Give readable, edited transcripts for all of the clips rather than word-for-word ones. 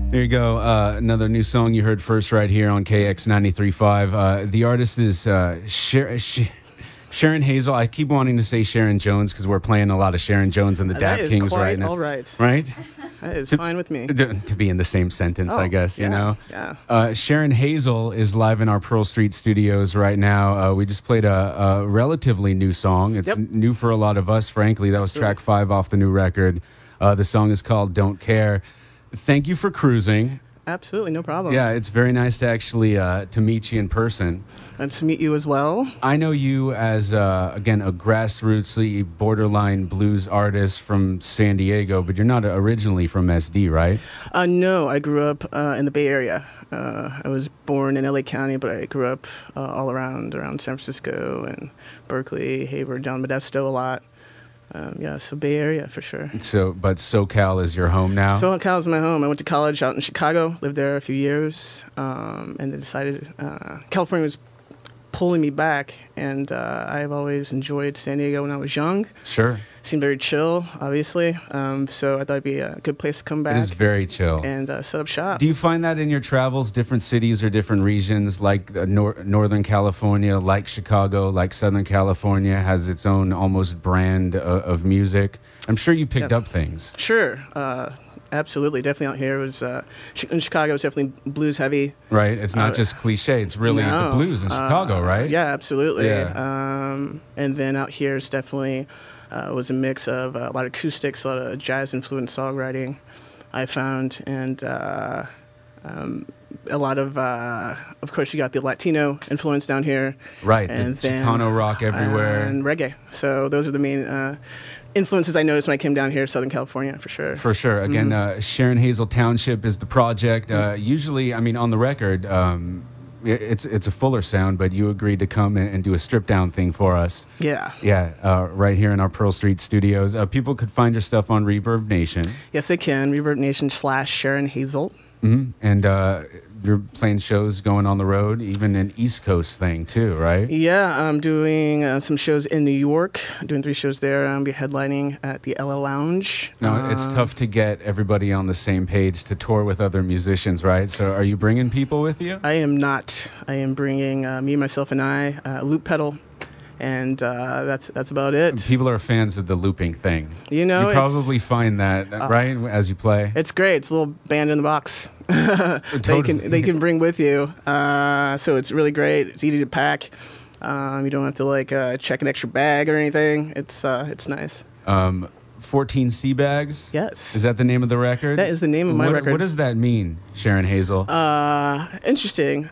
There you go. Another new song you heard first right here on KX 93.5. The artist is Sharon Hazel. I keep wanting to say Sharon Jones because we're playing a lot of Sharon Jones and the Dap Kings right now. All right. Right? That is fine with me. To be in the same sentence, I guess, yeah, you know? Yeah. Sharon Hazel is live in our Pearl Street studios right now. We just played a relatively new song. It's new for a lot of us, frankly. That was track 5 off the new record. The song is called Don't Care. Thank you for cruising. Absolutely, no problem. Yeah, it's very nice to actually to meet you in person. And to meet you as well. I know you as, again, a grassrootsly borderline blues artist from San Diego, but you're not originally from SD, right? No, I grew up in the Bay Area. I was born in LA County, but I grew up all around San Francisco and Berkeley, Hayward, down Modesto a lot. So Bay Area for sure. So, but SoCal is your home now? SoCal is my home. I went to college out in Chicago, lived there a few years, and then decided California was pulling me back, and I've always enjoyed San Diego when I was young. Sure. Seemed very chill, obviously, so I thought it'd be a good place to come back. It is very chill. And set up shop. Do you find that in your travels, different cities or different regions, like Northern California, like Chicago, like Southern California, has its own almost brand of music? I'm sure you picked up things. Sure. Absolutely. Definitely out here. It was in Chicago, it was definitely blues heavy. Right. It's not just cliche. It's really the blues in Chicago, right? Yeah, absolutely. Yeah. And then out here, it's definitely was a mix of a lot of acoustics, a lot of jazz-influenced songwriting I found, and a lot of course, you got the Latino influence down here. Right, and the Chicano rock everywhere. And reggae. So those are the main influences I noticed when I came down here, Southern California, for sure. For sure. Again, Sharon Hazel Township is the project. Usually, I mean, on the record, it's a fuller sound, but you agreed to come and do a strip down thing for us. Yeah. Yeah, right here in our Pearl Street studios. People could find your stuff on Reverb Nation. Yes, they can. Reverb Nation / Sharon Hazel. Mm-hmm. And you're playing shows going on the road, even an East Coast thing too, right? Yeah, I'm doing some shows in New York, doing 3 shows there. I'll be headlining at the Ella Lounge. Now, it's tough to get everybody on the same page to tour with other musicians, right? So are you bringing people with you? I am not. I am bringing me, myself, and I, loop pedal. And that's about it. People are fans of the looping thing. You know, you probably find that, right, as you play? It's great. It's a little band in the box. Totally. They can bring with you. So it's really great. It's easy to pack. You don't have to check an extra bag or anything. It's nice. 14 Sea Bags? Yes. Is that the name of the record? That is the name of my record. What does that mean, Sharon Hazel? Interesting.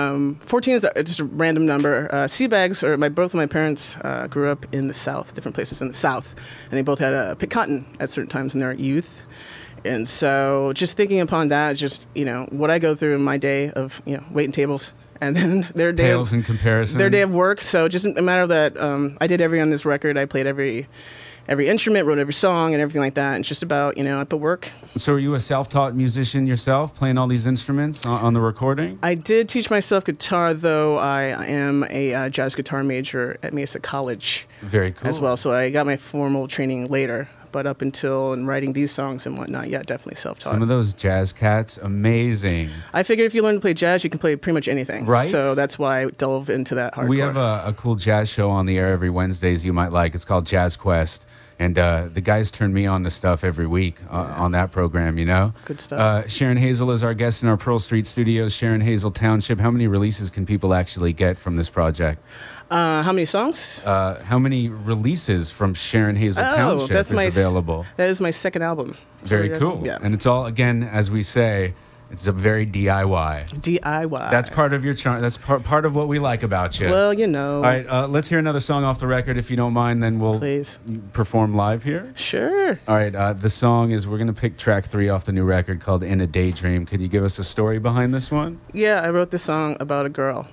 14 is just a random number. Sea Bags, both of my parents grew up in the South, different places in the South, and they both had pick cotton at certain times in their youth. And so just thinking upon that, just, what I go through in my day of, waiting tables, and then their day Pales in comparison. Their day of work. So just a matter of that, I did on this record. I played every instrument, wrote every song, and everything like that. And it's just about, I put work. So are you a self-taught musician yourself, playing all these instruments on the recording? I did teach myself guitar, though I am a jazz guitar major at Mesa College. Very cool. As well, so I got my formal training later. But up until and writing these songs and whatnot, yeah, definitely self-taught. Some of those jazz cats, amazing. I figured if you learn to play jazz, you can play pretty much anything. Right. So that's why I delve into that hardcore. We have a cool jazz show on the air every Wednesdays you might like. It's called Jazz Quest. And the guys turn me on to stuff every week on that program, Good stuff. Sharon Hazel is our guest in our Pearl Street studios, Sharon Hazel Township. How many releases can people actually get from this project? How many songs? How many releases from Sharon Hazel Township is available? That is my second album. Very cool. Yeah. And it's all, again, as we say, it's a very DIY. DIY. That's part of your charm. That's part of what we like about you. Well, All right, let's hear another song off the record, if you don't mind. Then we'll perform live here. Sure. All right, the song is, we're going to pick track 3 off the new record called In a Daydream. Could you give us a story behind this one? Yeah, I wrote this song about a girl.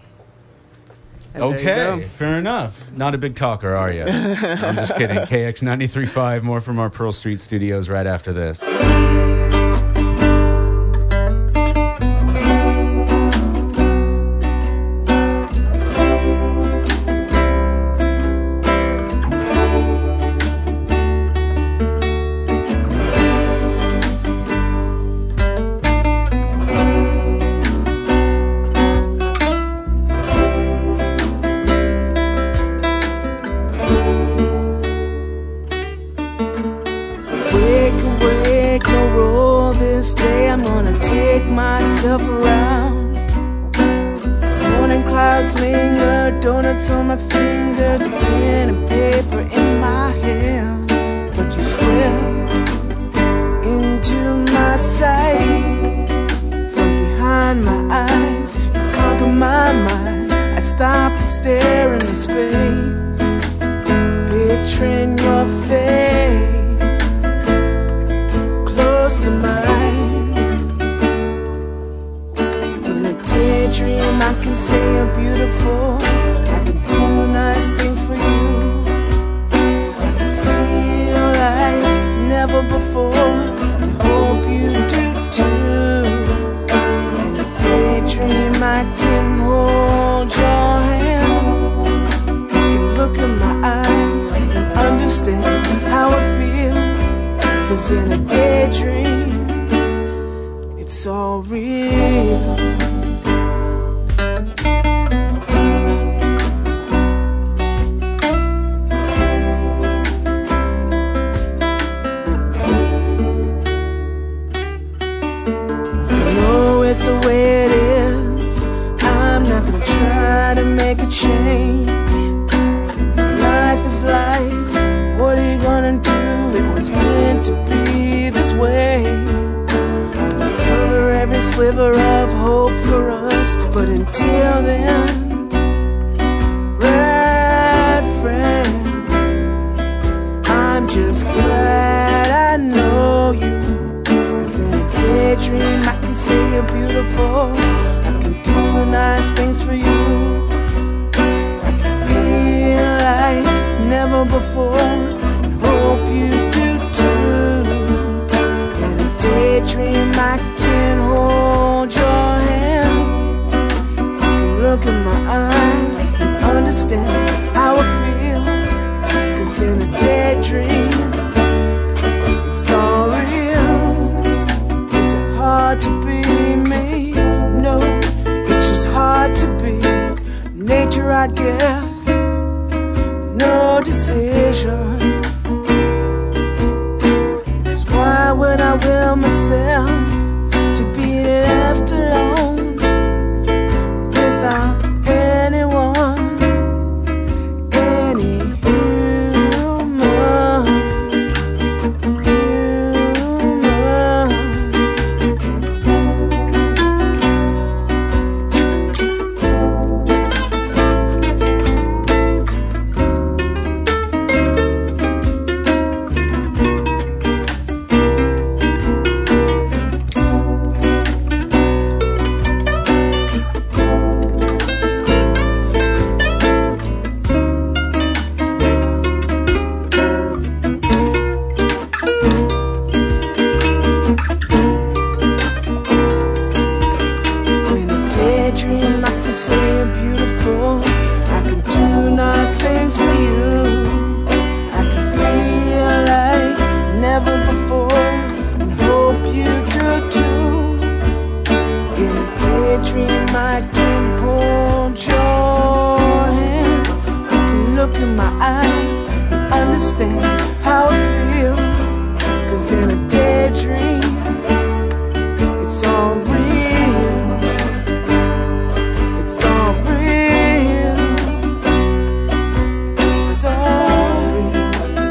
And okay, fair enough. Not a big talker, are you? I'm just kidding. KX 93.5, more from our Pearl Street studios right after this. myself around. Morning clouds linger, donuts on my fingers, a pen and paper in my hand. But you slip into my sight from behind my eyes. You conquer my mind. I stop and stare into space, picturing your face close to mine. In a daydream I can say you're beautiful, I can do nice things for you, I can feel like never before, I hope you do too. In a daydream I can hold your hand, you can look in my eyes and understand how I feel. 'Cause in a daydream, it's all real. You know it's the way it is. I'm not gonna try to make a change. Life is life, what are you gonna do? It was meant to be this way. I will cover every sliver of hope for us, but until then, red friends, I'm just glad I know you. 'Cause in a daydream I can say you're beautiful, I can do nice things for you, I can feel like never before, I hope you do too. In a daydream I can hold your hand, you can look in my eyes and understand how I feel. 'Cause in a daydream, it's all real. Is it hard to be me? No, it's just hard to be nature, I guess. No decision. 'Cause why would I will myself to be left alone without anyone, any human? Daydream, I can say you're beautiful, I can do nice things for you, I can feel like never before, and hope you do too. In a daydream I can hold your hand, you can look in my eyes and understand how I feel. 'Cause in a daydream, it's all real. It's all real. It's all real.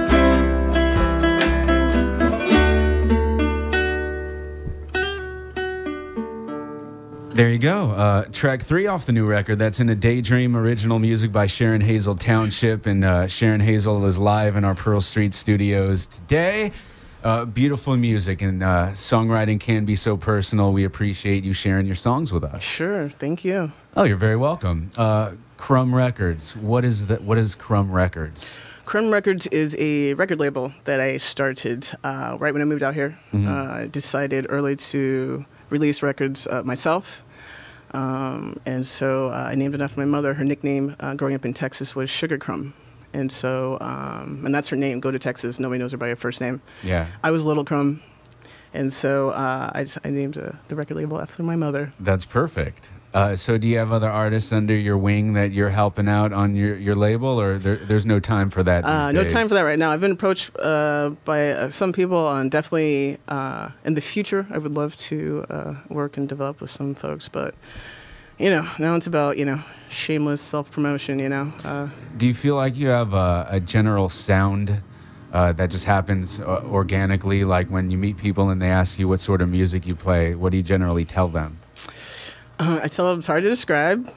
There you go. Track 3 off the new record. That's In a Daydream, original music by Sharon Hazel Township. And Sharon Hazel is live in our Pearl Street studios today. Beautiful music, and songwriting can be so personal. We appreciate you sharing your songs with us. Sure, thank you. Oh, you're very welcome. Crumb Records. What is Crumb Records? Crumb Records is a record label that I started right when I moved out here. I decided early to release records myself. And so I named it after my mother. Her nickname growing up in Texas was Sugar Crumb. And so, and that's her name, Go to Texas. Nobody knows her by her first name. Yeah. I was Little Crumb. And so I named the record label after my mother. That's perfect. So do you have other artists under your wing that you're helping out on your label, or there's no time for that these No days? time for that right now. I've been approached by some people, and definitely in the future, I would love to work and develop with some folks. But, now it's about, shameless self-promotion, Do you feel like you have a general sound that just happens organically? Like when you meet people and they ask you what sort of music you play, what do you generally tell them? I tell them it's hard to describe,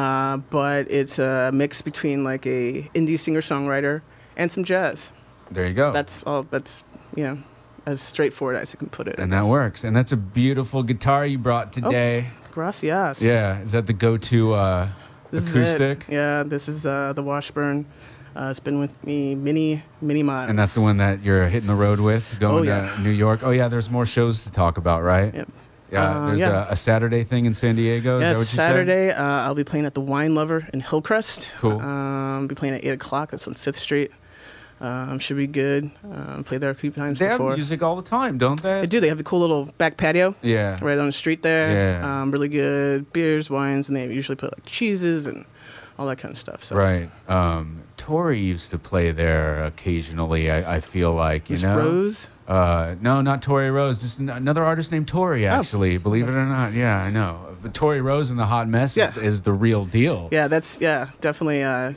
but it's a mix between like a indie singer-songwriter and some jazz. There you go. That's all. That's as straightforward as I can put it. And that works. And that's a beautiful guitar you brought today. Oh, gracias. Yeah, is that the go-to acoustic? Yeah, this is the Washburn. It's been with me many miles. And that's the one that you're hitting the road with, going to New York. Oh yeah, there's more shows to talk about, right? Yep. Yeah, there's a Saturday thing in San Diego. Is that what you Saturday, said? I'll be playing at the Wine Lover in Hillcrest. Cool. I'll be playing at 8 o'clock. That's on 5th Street. Should be good. Played there a few times they before. Have music all the time, don't they? They do. They have the cool little back patio. Yeah. Right on the street there. Yeah. Really good beers, wines, and they usually put like cheeses and all that kind of stuff. So. Right. Tori used to play there occasionally. I feel like Miss Rose. No, not Tori Rose. Just another artist named Tori. Actually, believe it or not. Yeah, I know. But Tori Rose and the Hot Mess is the real deal. Yeah, that's definitely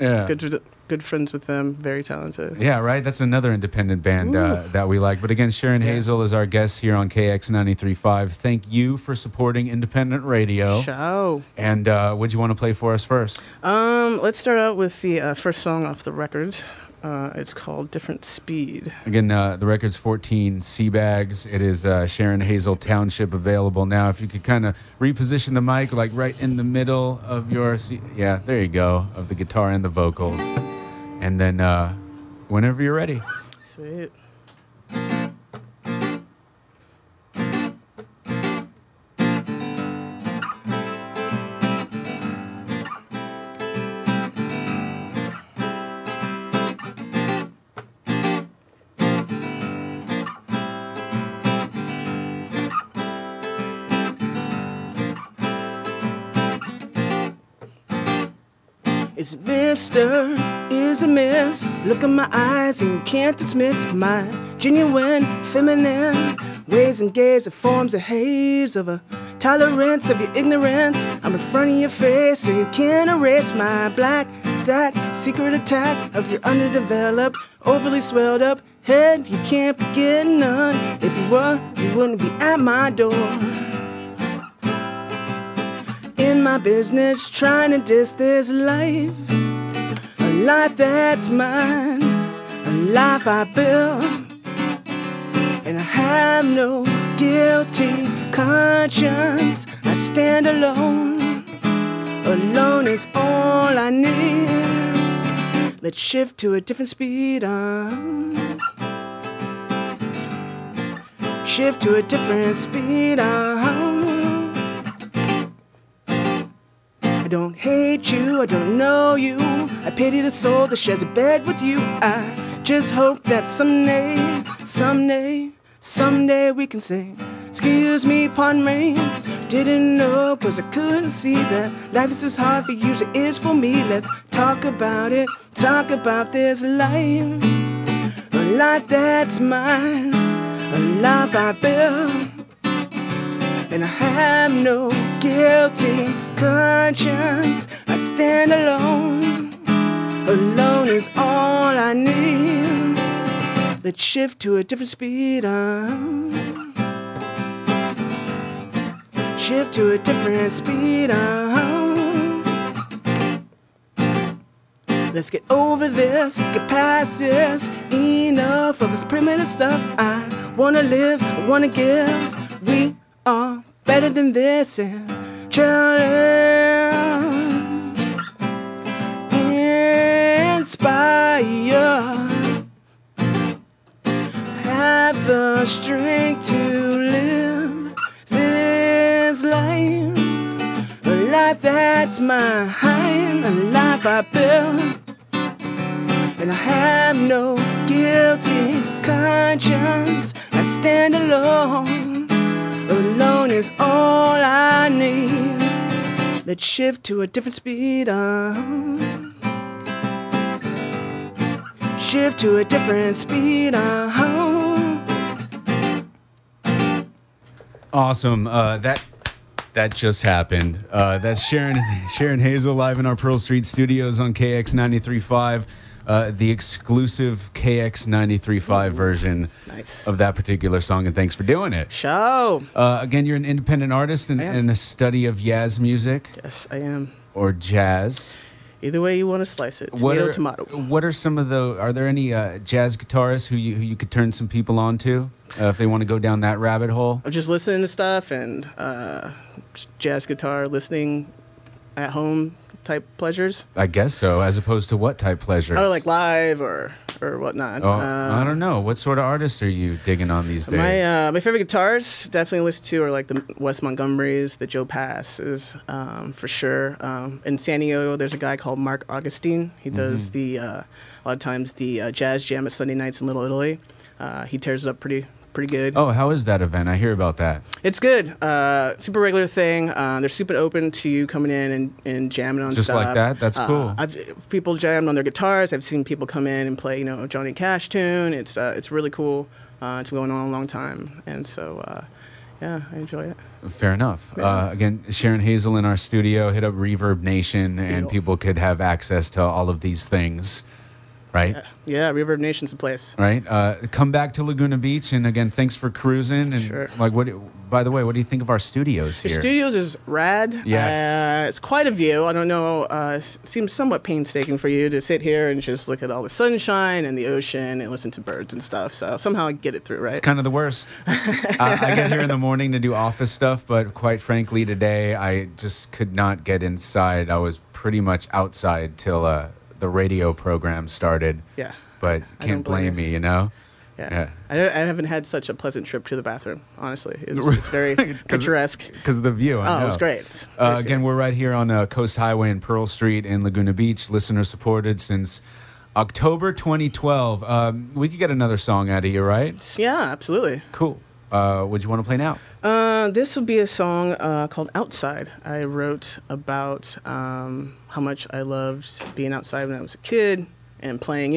good friends with them. Very talented. Yeah, right. That's another independent band that we like. But again, Sharon Hazel is our guest here on KX 93.5. Thank you for supporting independent radio. Ciao. And what do you want to play for us first? Let's start out with the first song off the record. It's called Different Speed. Again, the record's 14 Seabags. It is Sharon Hazel Township available now. If you could kind of reposition the mic like right in the middle of your... Yeah, there you go, of the guitar and the vocals. And then whenever you're ready. Sweet. Is it Mr.? Is a miss? Look in my eyes and you can't dismiss my genuine feminine ways and gaze that forms a haze of a tolerance of your ignorance. I'm in front of your face so you can't erase my black sack secret attack of your underdeveloped, overly swelled up head. You can't be getting none. If you were, you wouldn't be at my door. In my business, trying to diss this life, a life that's mine, a life I built, and I have no guilty conscience. I stand alone, alone is all I need. Let's shift to a different speed. Shift to a different speed. I don't hate you, I don't know you. I pity the soul that shares a bed with you. I just hope that someday we can say, excuse me, pardon me. Didn't know, cause I couldn't see that life is as hard for you as it is for me. Let's talk about it, talk about this life. A life that's mine, a life I built. And I have no guilty conscience. I stand alone, alone is all I need. Let's shift to a different speed. Shift to a different speed. Let's get over this, get past this. Enough of this primitive stuff. I wanna live, I wanna give. We are better than this and challenge, inspire, have the strength to live this life, a life that's mine, a life I built, and I have no guilty conscience. I stand alone, alone is all I need. Let's shift to a different speed. Shift to a different speed. Awesome. That just happened. That's Sharon Hazel live in our Pearl Street studios on KX 93.5. The exclusive KX 93.5 version Nice. of that particular song, and thanks for doing it. Show. Again, you're an independent artist and a study of jazz music Yes, I am. or jazz. Either way you want to slice it. Tomato, tomato. What are some of the? Are there any jazz guitarists who you could turn some people on to if they want to go down that rabbit hole? I'm just listening to stuff and jazz guitar listening at home type pleasures. I guess so. As opposed to what type pleasures? Oh, like live or whatnot. Oh, I don't know. What sort of artists are you digging on these days? My favorite guitars definitely listen to are like the Wes Montgomerys, the Joe Passes, for sure. In San Diego, there's a guy called Mark Augustine. He does the a lot of times the jazz jam at Sunday nights in Little Italy. He tears it up pretty good. Oh, how is that event? I hear about that. It's good. Super regular thing. They're super open to you coming in and jamming on Just stuff. like that? That's cool. People jammed on their guitars. I've seen people come in and play, a Johnny Cash tune. It's really cool. It's been going on a long time, and so yeah, I enjoy it. Fair enough. Yeah. Again, Sharon Hazel in our studio. Hit up Reverb Nation, and Deal. people could have access to all of these things, right? Yeah, Reverb Nation's the place. Right. Come back to Laguna Beach, and again, thanks for cruising. And Sure. by the way, what do you think of our studios Your here? studios is rad. Yes. It's quite a view. I don't know. It seems somewhat painstaking for you to sit here and just look at all the sunshine and the ocean and listen to birds and stuff. So somehow I get it through, right? It's kind of the worst. I get here in the morning to do office stuff, but quite frankly, today I just could not get inside. I was pretty much outside till the radio program started. Yeah. But I can't don't blame blame me, you know? Yeah. I haven't had such a pleasant trip to the bathroom, honestly. It's very picturesque. Because of the view, I know. Oh, it was great. Again, we're right here on Coast Highway in Pearl Street in Laguna Beach, listener supported since October 2012. We could get another song out of you, right? Yeah, absolutely. Cool. Would you want to play now? This would be a song called Outside. I wrote about how much I loved being outside when I was a kid and playing,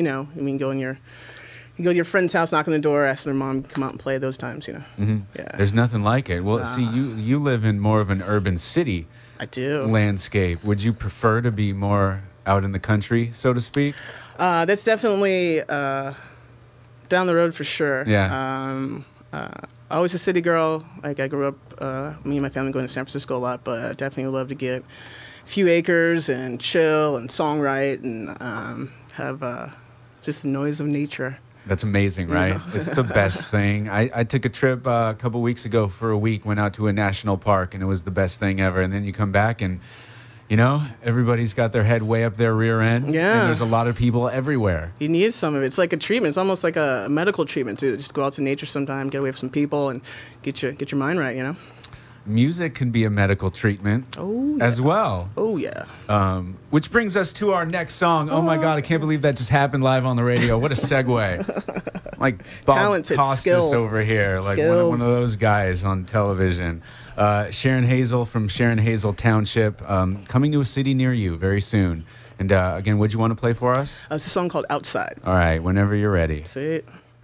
you go to your friend's house, knock on the door, ask their mom to come out and play those times, Mm-hmm. Yeah. There's nothing like it. Well, see, you live in more of an urban city I do. landscape. Would you prefer to be more out in the country, so to speak? That's definitely down the road for sure. Yeah. Always a city girl. Like I grew up, me and my family going to San Francisco a lot, but I definitely love to get a few acres and chill and songwrite and have just the noise of nature. That's amazing, right? It's the best thing. I took a trip a couple weeks ago for a week, went out to a national park, and it was the best thing ever. And then you come back and, everybody's got their head way up their rear end. Yeah. And there's a lot of people everywhere. You need some of it. It's like a treatment. It's almost like a medical treatment, too. Just go out to nature sometime, get away from some people, and get your mind right, Music can be a medical treatment as well. Oh, yeah. Which brings us to our next song. Oh, my God, I can't believe that just happened live on the radio. What a segue. Like Bob Talented, Costas skill. over here, like one of those guys on television. Sharon Hazel from Sharon Hazel Township, coming to a city near you very soon. And again, what'd you want to play for us? It's a song called Outside. All right, whenever you're ready. Sweet.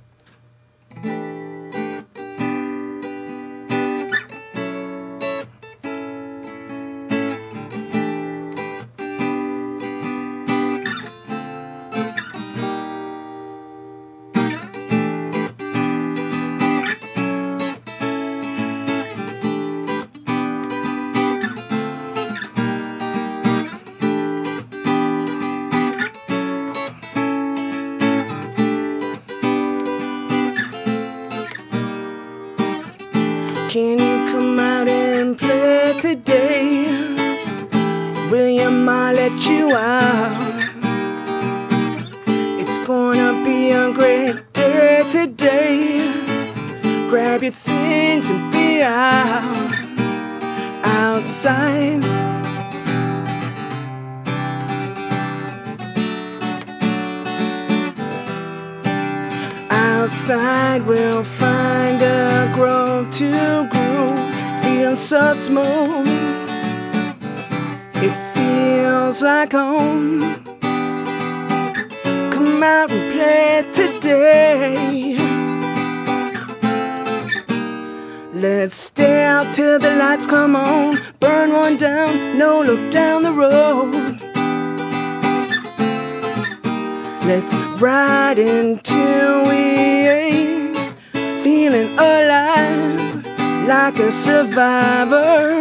Can you come out and play today? William, I'll let you out. It's gonna be a great day today. Grab your things and be outside. Outside we'll find a grove to groove, feel so smooth. feels like home. Come out and play today. Let's stay out till the lights come on. Burn one down, no look down the road. Let's ride until we ain't feeling alive, like a survivor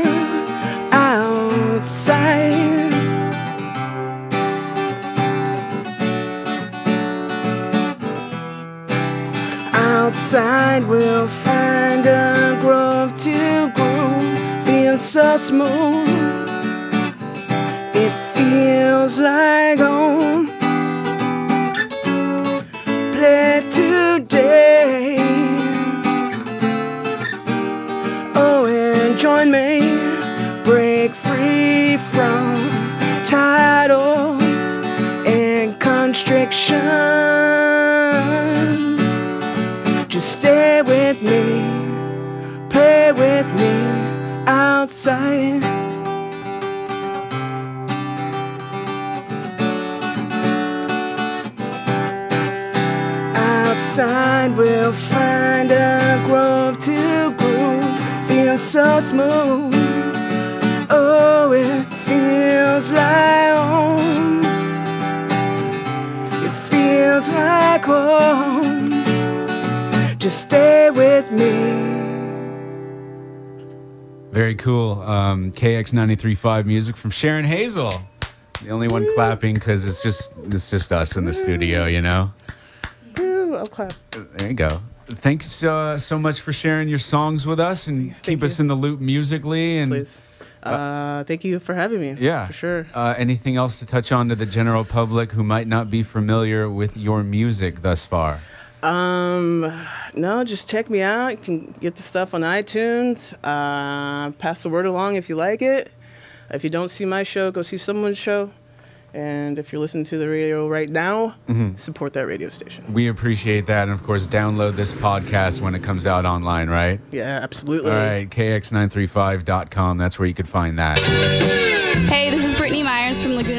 outside. Outside we'll find a grove to groove. Feels so smooth, it feels like home. Play today. Oh, and join me. Break free from titles and constrictions. Just stay with me, play with me outside. Outside we'll find a grove to groove. Feels so smooth. Oh, it feels like home. It feels like home. Just stay with me. Very cool. KX 93.5 music from Sharon Hazel. The only one clapping because it's just us in the studio, you know? I'll clap. There you go. Thanks so much for sharing your songs with us and keep us in the loop musically. And please. Thank you for having me. Yeah. For sure. Anything else to touch on to the general public who might not be familiar with your music thus far? No, just check me out. You can get the stuff on iTunes. Pass the word along if you like it. If you don't see my show, go see someone's show. And if you're listening to the radio right now, support that radio station. We appreciate that. And, of course, download this podcast when it comes out online, right? Yeah, absolutely. All right, KX935.com. That's where you could find that. Hey, this is Brittany Myers from Laguna